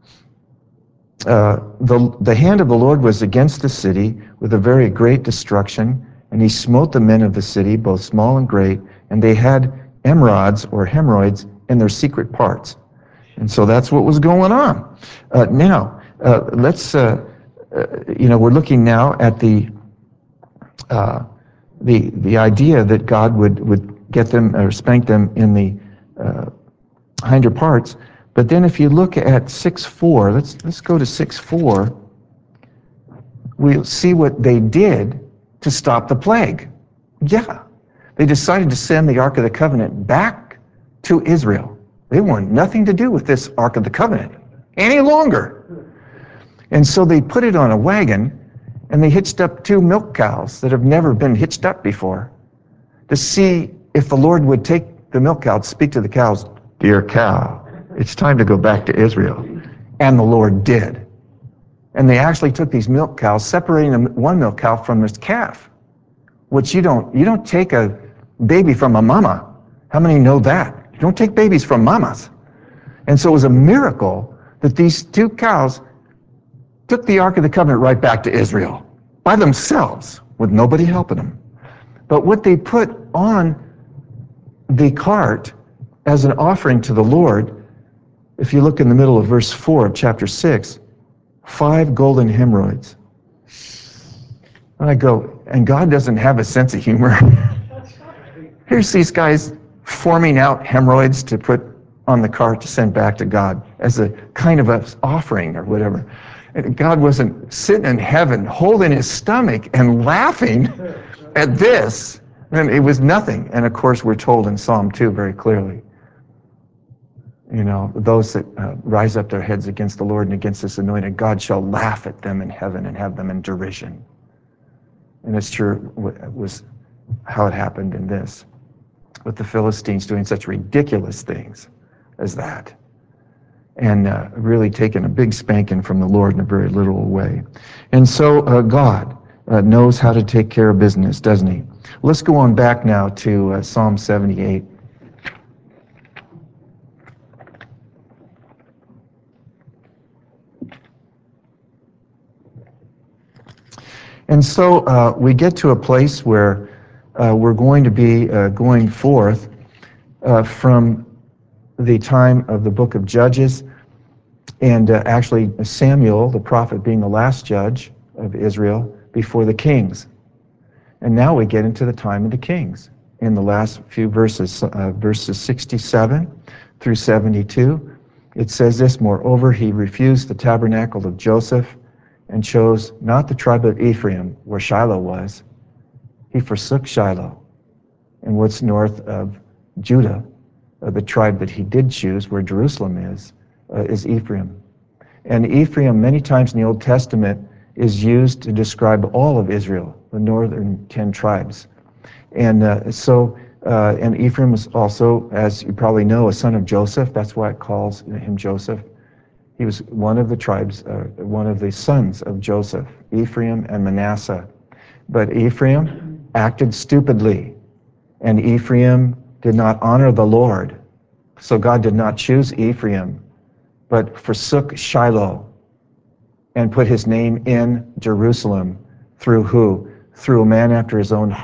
uh, the, the hand of the Lord was against the city with a very great destruction, and he smote the men of the city, both small and great, and they had emerods or hemorrhoids in their secret parts. And so that's what was going on. Uh, now, uh, let's, uh, uh, you know, we're looking now at the, uh, the, the idea that God would, would get them or spank them in the uh, hinder parts. But then if you look at six four, let's, let's go to six four, we'll see what they did to stop the plague. Yeah, they decided to send the Ark of the Covenant back to Israel. They wanted nothing to do with this Ark of the Covenant any longer. And so they put it on a wagon, and they hitched up two milk cows that have never been hitched up before to see if the Lord would take the milk cow, speak to the cows, "Dear cow, it's time to go back to Israel." And the Lord did. And they actually took these milk cows, separating one milk cow from this calf, which you don't, you don't take a baby from a mama. How many know that? You don't take babies from mamas. And so it was a miracle that these two cows took the Ark of the Covenant right back to Israel by themselves with nobody helping them. But what they put on the cart as an offering to the Lord, if you look in the middle of verse four of chapter six, five golden hemorrhoids. And I go, and God doesn't have a sense of humor. Here's these guys forming out hemorrhoids to put on the cart to send back to God as a kind of an offering or whatever. And God wasn't sitting in heaven holding his stomach and laughing at this. And it was nothing. And of course we're told in Psalm two very clearly, you know, those that uh, rise up their heads against the Lord and against this anointed, God shall laugh at them in heaven and have them in derision. And it's true, it was how it happened in this, with the Philistines doing such ridiculous things as that, and uh, really taking a big spanking from the Lord in a very literal way. And so uh, God uh, knows how to take care of business, doesn't he? Let's go on back now to uh, Psalm seventy-eight. And so uh, we get to a place where uh, we're going to be uh, going forth uh, from the time of the book of Judges, and uh, actually Samuel, the prophet, being the last judge of Israel before the kings. And now we get into the time of the kings in the last few verses, uh, verses sixty-seven through seventy-two. It says this, "Moreover, he refused the tabernacle of Joseph and chose not the tribe of Ephraim, where Shiloh was. He forsook Shiloh, and what's north of Judah, uh, the tribe that he did choose, where Jerusalem is, uh, is Ephraim." And Ephraim, many times in the Old Testament, is used to describe all of Israel, the northern ten tribes. And uh, so, uh, and Ephraim was also, as you probably know, a son of Joseph. That's why it calls him Joseph. He was one of the tribes, uh, one of the sons of Joseph, Ephraim and Manasseh. But Ephraim acted stupidly, and Ephraim did not honor the Lord. So God did not choose Ephraim, but forsook Shiloh and put his name in Jerusalem through who? Through a man after his own heart,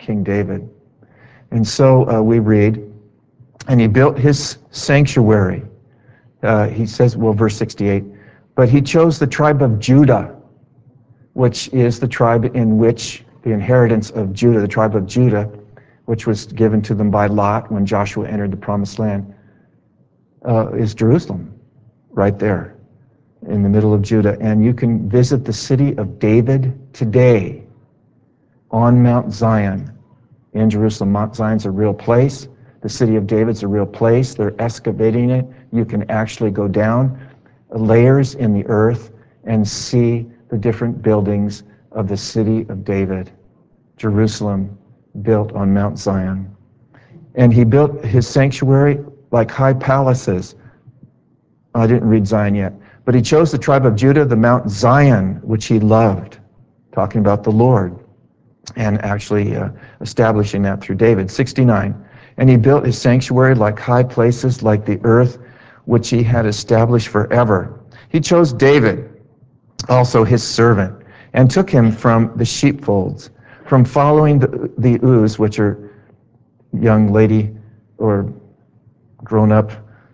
King David. And so uh, we read, and he built his sanctuary. Uh, he says, well, verse sixty-eight, but he chose the tribe of Judah, which is the tribe in which the inheritance of Judah, the tribe of Judah, which was given to them by Lot when Joshua entered the promised land, uh, is Jerusalem, right there in the middle of Judah. And you can visit the city of David today on Mount Zion in Jerusalem. Mount Zion's a real place. The city of David's a real place. They're excavating it. You can actually go down layers in the earth and see the different buildings of the city of David, Jerusalem, built on Mount Zion. And he built his sanctuary like high palaces. I didn't read Zion yet. But he chose the tribe of Judah, the Mount Zion, which he loved, talking about the Lord, and actually uh, establishing that through David. sixty-nine, and he built his sanctuary like high places, like the earth, which he had established forever. He chose David, also his servant, and took him from the sheepfolds, from following the, the ewes, which are young lady or grown-up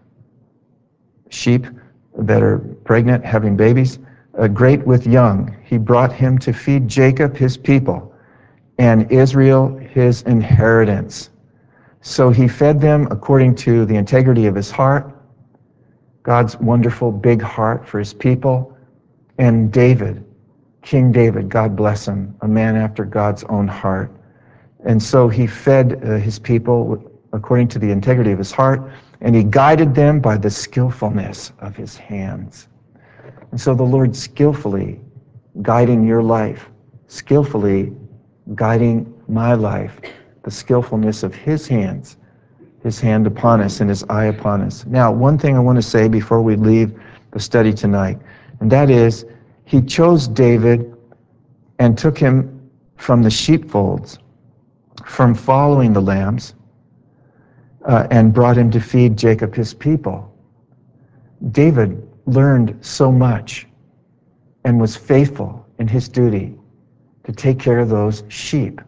sheep that are pregnant, having babies, uh, great with young. He brought him to feed Jacob, his people, and Israel, his inheritance. So he fed them according to the integrity of his heart, God's wonderful big heart for his people. And David, King David, God bless him, a man after God's own heart. And so he fed uh, his people according to the integrity of his heart, and he guided them by the skillfulness of his hands. And so the Lord skillfully guiding your life, skillfully guiding my life, the skillfulness of his hands, his hand upon us and his eye upon us. Now, one thing I want to say before we leave the study tonight, and that is, he chose David and took him from the sheepfolds, from following the lambs, uh, and brought him to feed Jacob, his people. David learned so much and was faithful in his duty to take care of those sheep.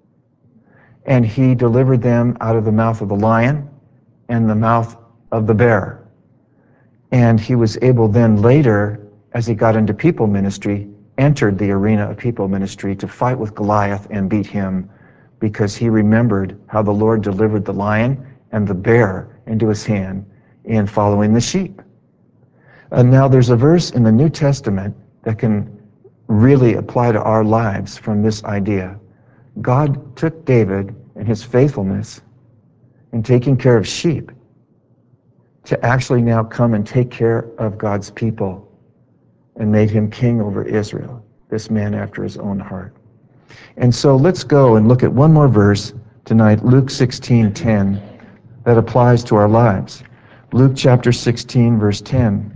And he delivered them out of the mouth of the lion and the mouth of the bear. And he was able then later, as he got into people ministry, entered the arena of people ministry to fight with Goliath and beat him, because he remembered how the Lord delivered the lion and the bear into his hand in following the sheep. And now there's a verse in the New Testament that can really apply to our lives from this idea. God took David and his faithfulness in taking care of sheep to actually now come and take care of God's people and made him king over Israel, this man after his own heart. And so let's go and look at one more verse tonight, Luke sixteen ten, that applies to our lives. Luke chapter sixteen, verse ten.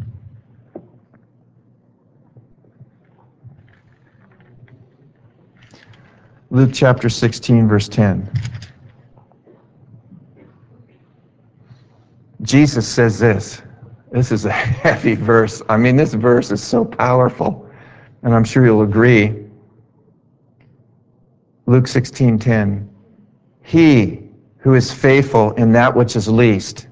Luke chapter sixteen, verse ten. Jesus says this. This is a heavy verse. I mean, this verse is so powerful, and I'm sure you'll agree. Luke sixteen ten. He who is faithful in that which is least,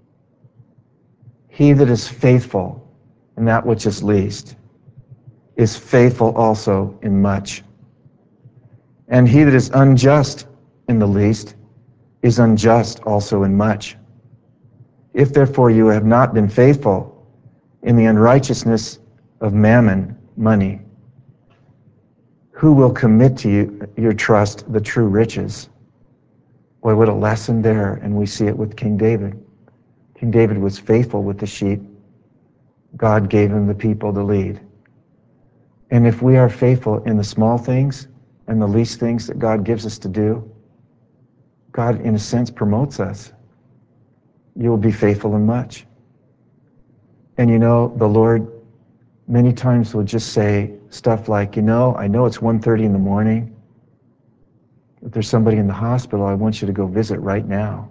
he that is faithful in that which is least, is faithful also in much. And he that is unjust in the least is unjust also in much. If therefore you have not been faithful in the unrighteousness of mammon, money, who will commit to you your trust the true riches? Boy, what a lesson there, and we see it with King David. King David was faithful with the sheep. God gave him the people to lead. And if we are faithful in the small things and the least things that God gives us to do, God, in a sense, promotes us. You will be faithful in much. And you know, the Lord many times will just say stuff like, you know, I know it's one thirty in the morning. If there's somebody in the hospital, I want you to go visit right now.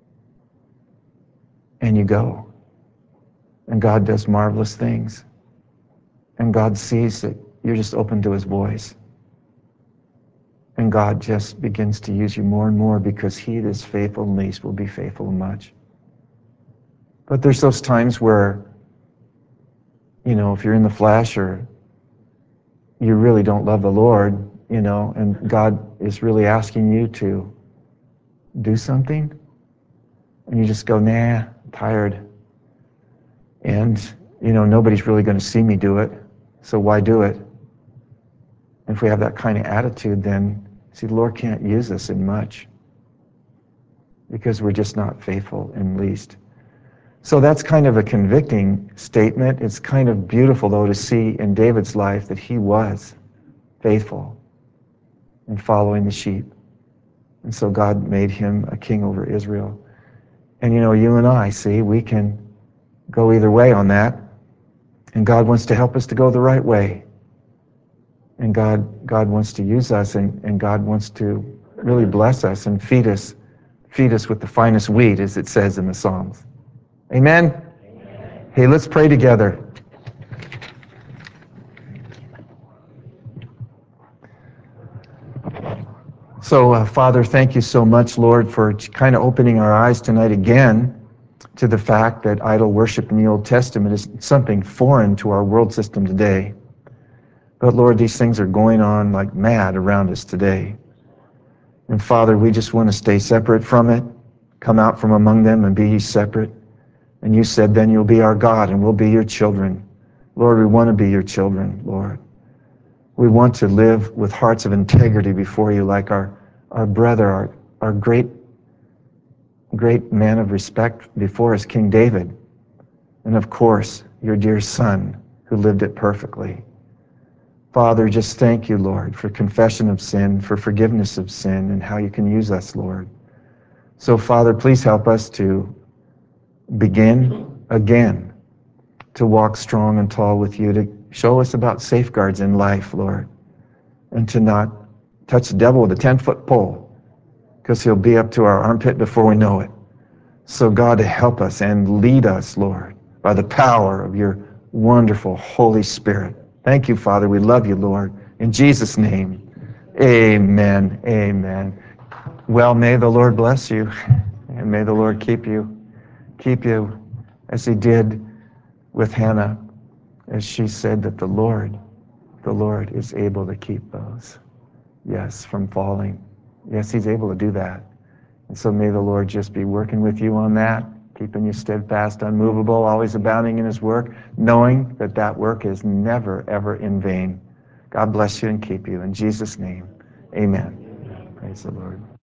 And you go. And God does marvelous things. And God sees that you're just open to his voice. And God just begins to use you more and more because he that is faithful in least will be faithful in much. But there's those times where, you know, if you're in the flesh or you really don't love the Lord, you know, and God is really asking you to do something, and you just go, nah, I'm tired. And, you know, nobody's really going to see me do it, so why do it? And if we have that kind of attitude, then, see, the Lord can't use us in much because we're just not faithful in least. So that's kind of a convicting statement. It's kind of beautiful, though, to see in David's life that he was faithful in following the sheep. And so God made him a king over Israel. And, you know, you and I, see, we can go either way on that. And God wants to help us to go the right way. And God God wants to use us, and, and God wants to really bless us and feed us, feed us with the finest wheat, as it says in the Psalms. Amen? Amen. Hey, let's pray together. So, uh, Father, thank you so much, Lord, for kind of opening our eyes tonight again to the fact that idol worship in the Old Testament is something foreign to our world system today. But, Lord, these things are going on like mad around us today. And, Father, we just want to stay separate from it, come out from among them and be ye separate. And you said, then you'll be our God and we'll be your children. Lord, we want to be your children, Lord. We want to live with hearts of integrity before you like our, our brother, our, our great, great man of respect before us, King David. And of course, your dear son who lived it perfectly. Father, just thank you, Lord, for confession of sin, for forgiveness of sin, and how you can use us, Lord. So, Father, please help us to begin again to walk strong and tall with you, to show us about safeguards in life, Lord, and to not touch the devil with a ten-foot pole, because he'll be up to our armpit before we know it. So, God, to help us and lead us, Lord, by the power of your wonderful Holy Spirit. Thank you, Father. We love you, Lord. In Jesus' name, amen, amen. Well, may the Lord bless you, and may the Lord keep you, keep you as he did with Hannah, as she said that the Lord, the Lord is able to keep those, yes, from falling. Yes, he's able to do that. And so may the Lord just be working with you on that, keeping you steadfast, unmovable, always abounding in his work, knowing that that work is never, ever in vain. God bless you and keep you. In Jesus' name, amen. Praise the Lord.